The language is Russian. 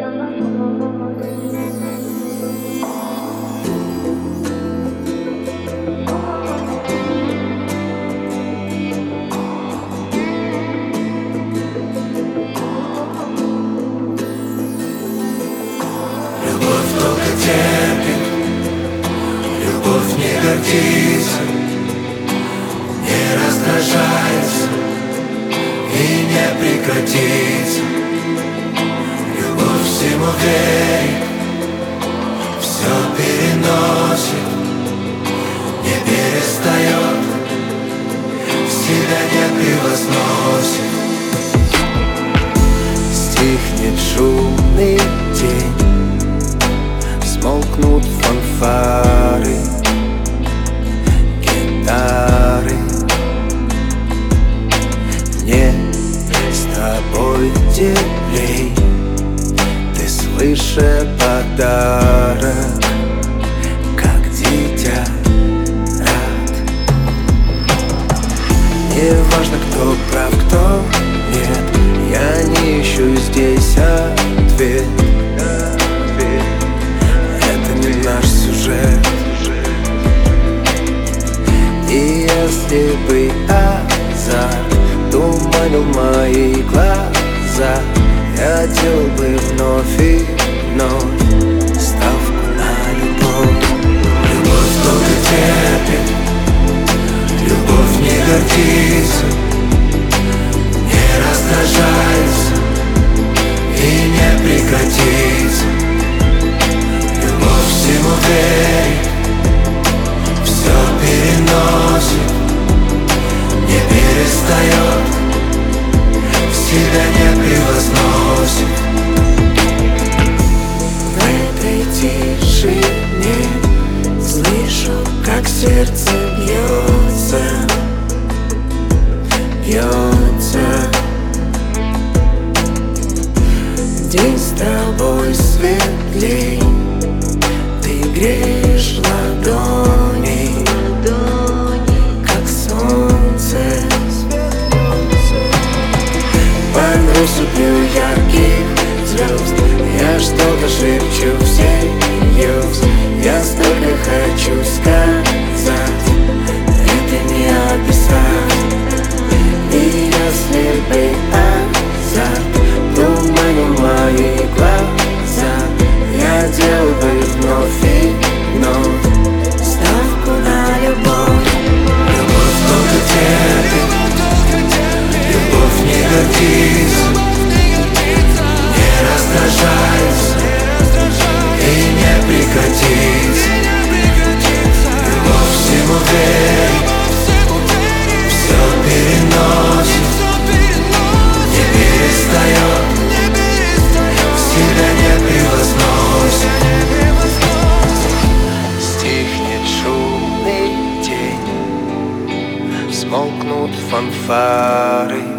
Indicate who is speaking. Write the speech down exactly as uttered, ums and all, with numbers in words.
Speaker 1: Любовь долго терпит, любовь не гордится, не раздражается и не прекратится. Любовь всему верит, все переносит, не перестает, себя не превозносит.
Speaker 2: Стихнет шумный день, смолкнут фанфары, гитары. Мне с тобой теплей, ты свыше подарок, как дитя рад. Не важно, кто прав, кто нет, я не ищу здесь ответ. Это не наш сюжет. И если бы азарт туманил мои глаза, я делал бы вновь и вновь ставку на любовь.
Speaker 1: Любовь долго терпит, любовь не гордится, не раздражается и не прекратится. Любовь всему верит, все переносит, не перестает, себя не превозносит.
Speaker 2: В этой тишине слышу, как сердце бьется, бьется. День с тобой светлей, ты греешь ладони, как солнце. Под россыпью ярких звезд я что-то шепчу всерьез. Я столько хочу сказать, это не описать. И если бы азарт туманил мои глаза, я делал бы вновь и вновь ставку на любовь.
Speaker 1: Любовь долго терпит, любовь не гордится, не раздражается и не прекратится. Любовь всему верит, все переносит, не перестает, себя не превозносит.
Speaker 2: Стихнет шумный день, смолкнут фанфары,